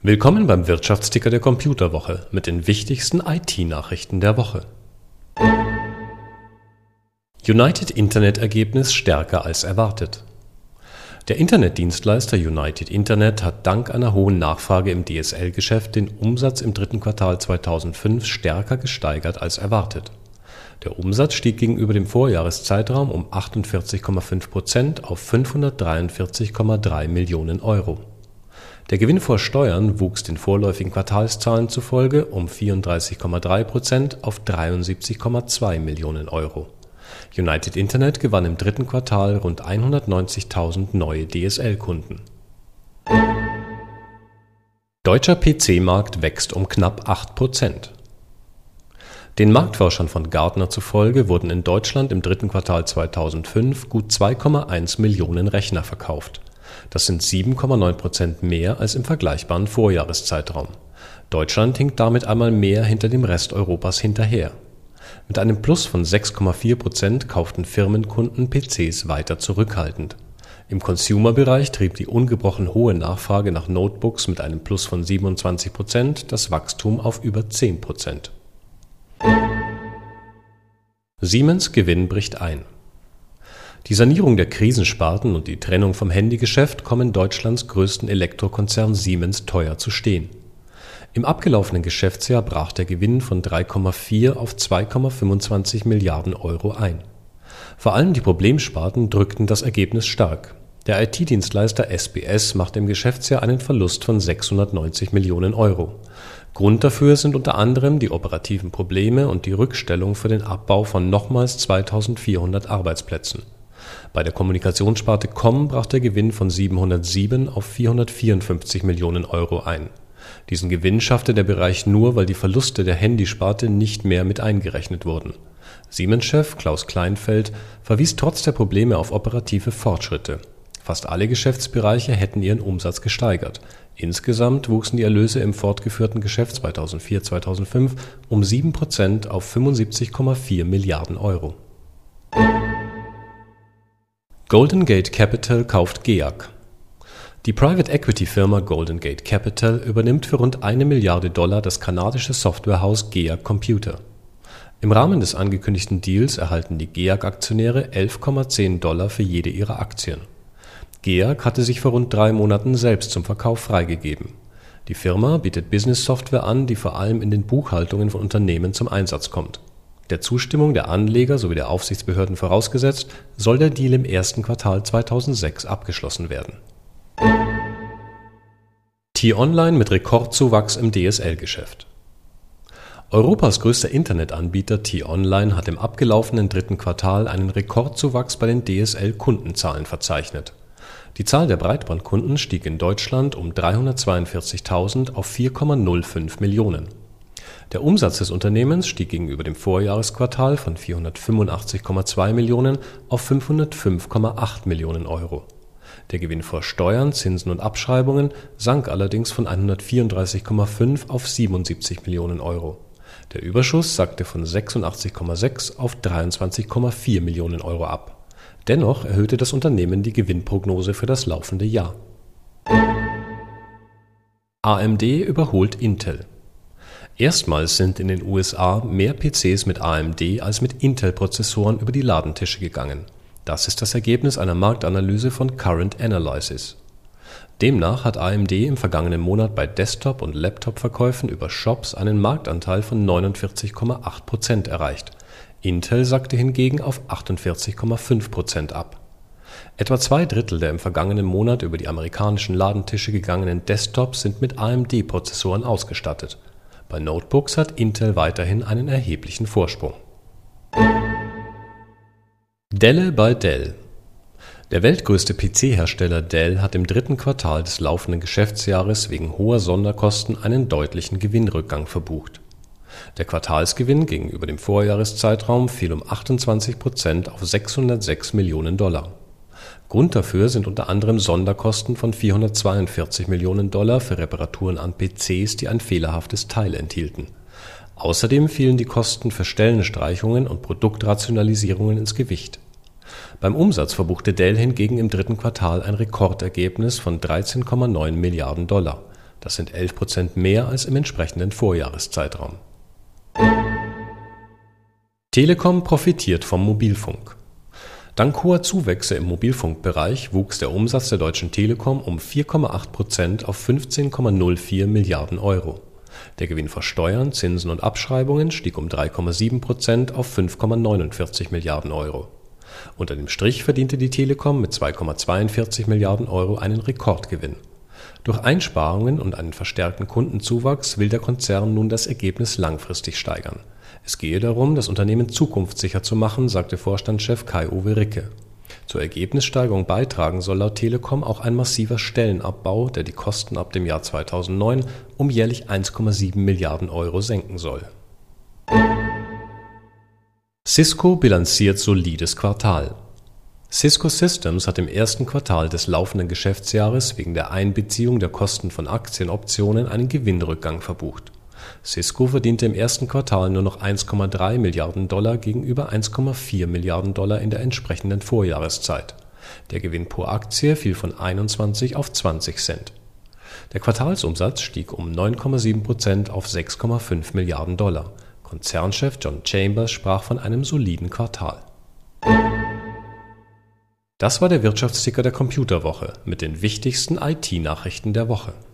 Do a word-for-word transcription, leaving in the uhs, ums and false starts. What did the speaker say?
Willkommen beim Wirtschaftsticker der Computerwoche mit den wichtigsten I T-Nachrichten der Woche. United Internet-Ergebnis stärker als erwartet. Der Internetdienstleister United Internet hat dank einer hohen Nachfrage im D S L-Geschäft den Umsatz im dritten Quartal zweitausendfünf stärker gesteigert als erwartet. Der Umsatz stieg gegenüber dem Vorjahreszeitraum um achtundvierzig Komma fünf Prozent auf fünfhundertdreiundvierzig Komma drei Millionen Euro. Der Gewinn vor Steuern wuchs den vorläufigen Quartalszahlen zufolge um vierunddreißig Komma drei Prozent auf dreiundsiebzig Komma zwei Millionen Euro. United Internet gewann im dritten Quartal rund hundertneunzigtausend neue D S L-Kunden. Deutscher P C-Markt wächst um knapp acht Prozent. Den Marktforschern von Gartner zufolge wurden in Deutschland im dritten Quartal zweitausendfünf gut zwei Komma eins Millionen Rechner verkauft. Das sind sieben Komma neun Prozent mehr als im vergleichbaren Vorjahreszeitraum. Deutschland hinkt damit einmal mehr hinter dem Rest Europas hinterher. Mit einem Plus von sechs Komma vier Prozent kauften Firmenkunden P Cs weiter zurückhaltend. Im Consumer-Bereich trieb die ungebrochen hohe Nachfrage nach Notebooks mit einem Plus von siebenundzwanzig Prozent das Wachstum auf über zehn Prozent. Siemens Gewinn bricht ein. Die Sanierung der Krisensparten und die Trennung vom Handygeschäft kommen Deutschlands größten Elektrokonzern Siemens teuer zu stehen. Im abgelaufenen Geschäftsjahr brach der Gewinn von drei Komma vier auf zwei Komma fünfundzwanzig Milliarden Euro ein. Vor allem die Problemsparten drückten das Ergebnis stark. Der I T-Dienstleister S B S machte im Geschäftsjahr einen Verlust von sechshundertneunzig Millionen Euro. Grund dafür sind unter anderem die operativen Probleme und die Rückstellung für den Abbau von nochmals zweitausendvierhundert Arbeitsplätzen. Bei der Kommunikationssparte Com brach der Gewinn von siebenhundertsieben auf vierhundertvierundfünfzig Millionen Euro ein. Diesen Gewinn schaffte der Bereich nur, weil die Verluste der Handysparte nicht mehr mit eingerechnet wurden. Siemens-Chef Klaus Kleinfeld verwies trotz der Probleme auf operative Fortschritte. Fast alle Geschäftsbereiche hätten ihren Umsatz gesteigert. Insgesamt wuchsen die Erlöse im fortgeführten Geschäft zweitausendvier zweitausendfünf um sieben Prozent auf fünfundsiebzig Komma vier Milliarden Euro. Golden Gate Capital kauft G E A C. Die Private-Equity-Firma Golden Gate Capital übernimmt für rund eine Milliarde Dollar das kanadische Softwarehaus G E A C Computer. Im Rahmen des angekündigten Deals erhalten die G E A C-Aktionäre elf Komma zehn Dollar für jede ihrer Aktien. G E A C hatte sich vor rund drei Monaten selbst zum Verkauf freigegeben. Die Firma bietet Business-Software an, die vor allem in den Buchhaltungen von Unternehmen zum Einsatz kommt. Der Zustimmung der Anleger sowie der Aufsichtsbehörden vorausgesetzt, soll der Deal im ersten Quartal zweitausendsechs abgeschlossen werden. T-Online mit Rekordzuwachs im D S L-Geschäft. Europas größter Internetanbieter T-Online hat im abgelaufenen dritten Quartal einen Rekordzuwachs bei den D S L-Kundenzahlen verzeichnet. Die Zahl der Breitbandkunden stieg in Deutschland um dreihundertzweiundvierzigtausend auf vier Komma null fünf Millionen. Der Umsatz des Unternehmens stieg gegenüber dem Vorjahresquartal von vierhundertfünfundachtzig Komma zwei Millionen auf fünfhundertfünf Komma acht Millionen Euro. Der Gewinn vor Steuern, Zinsen und Abschreibungen sank allerdings von hundertvierunddreißig Komma fünf auf siebenundsiebzig Millionen Euro. Der Überschuss sackte von sechsundachtzig Komma sechs auf dreiundzwanzig Komma vier Millionen Euro ab. Dennoch erhöhte das Unternehmen die Gewinnprognose für das laufende Jahr. A M D überholt Intel. Erstmals sind in den U S A mehr P Cs mit A M D als mit Intel-Prozessoren über die Ladentische gegangen. Das ist das Ergebnis einer Marktanalyse von Current Analysis. Demnach hat A M D im vergangenen Monat bei Desktop- und Laptop-Verkäufen über Shops einen Marktanteil von neunundvierzig Komma acht Prozent erreicht. Intel sackte hingegen auf achtundvierzig Komma fünf Prozent ab. Etwa zwei Drittel der im vergangenen Monat über die amerikanischen Ladentische gegangenen Desktops sind mit A M D-Prozessoren ausgestattet. Bei Notebooks hat Intel weiterhin einen erheblichen Vorsprung. Delle bei Dell. Der weltgrößte P C-Hersteller Dell hat im dritten Quartal des laufenden Geschäftsjahres wegen hoher Sonderkosten einen deutlichen Gewinnrückgang verbucht. Der Quartalsgewinn gegenüber dem Vorjahreszeitraum fiel um achtundzwanzig Prozent auf sechshundertsechs Millionen Dollar. Grund dafür sind unter anderem Sonderkosten von vierhundertzweiundvierzig Millionen Dollar für Reparaturen an P Cs, die ein fehlerhaftes Teil enthielten. Außerdem fielen die Kosten für Stellenstreichungen und Produktrationalisierungen ins Gewicht. Beim Umsatz verbuchte Dell hingegen im dritten Quartal ein Rekordergebnis von dreizehn Komma neun Milliarden Dollar. Das sind elf Prozent mehr als im entsprechenden Vorjahreszeitraum. Telekom profitiert vom Mobilfunk. Dank hoher Zuwächse im Mobilfunkbereich wuchs der Umsatz der Deutschen Telekom um vier Komma acht Prozent auf fünfzehn Komma null vier Milliarden Euro. Der Gewinn vor Steuern, Zinsen und Abschreibungen stieg um drei Komma sieben Prozent auf fünf Komma neunundvierzig Milliarden Euro. Unter dem Strich verdiente die Telekom mit zwei Komma zweiundvierzig Milliarden Euro einen Rekordgewinn. Durch Einsparungen und einen verstärkten Kundenzuwachs will der Konzern nun das Ergebnis langfristig steigern. Es gehe darum, das Unternehmen zukunftssicher zu machen, sagte Vorstandschef Kai-Uwe Ricke. Zur Ergebnissteigerung beitragen soll laut Telekom auch ein massiver Stellenabbau, der die Kosten ab dem Jahr zweitausendneun um jährlich eins Komma sieben Milliarden Euro senken soll. Cisco bilanziert solides Quartal. Cisco Systems hat im ersten Quartal des laufenden Geschäftsjahres wegen der Einbeziehung der Kosten von Aktienoptionen einen Gewinnrückgang verbucht. Cisco verdiente im ersten Quartal nur noch eins Komma drei Milliarden Dollar gegenüber eins Komma vier Milliarden Dollar in der entsprechenden Vorjahreszeit. Der Gewinn pro Aktie fiel von einundzwanzig auf zwanzig Cent. Der Quartalsumsatz stieg um neun Komma sieben Prozent auf sechs Komma fünf Milliarden Dollar. Konzernchef John Chambers sprach von einem soliden Quartal. Das war der Wirtschaftsticker der Computerwoche mit den wichtigsten I T-Nachrichten der Woche.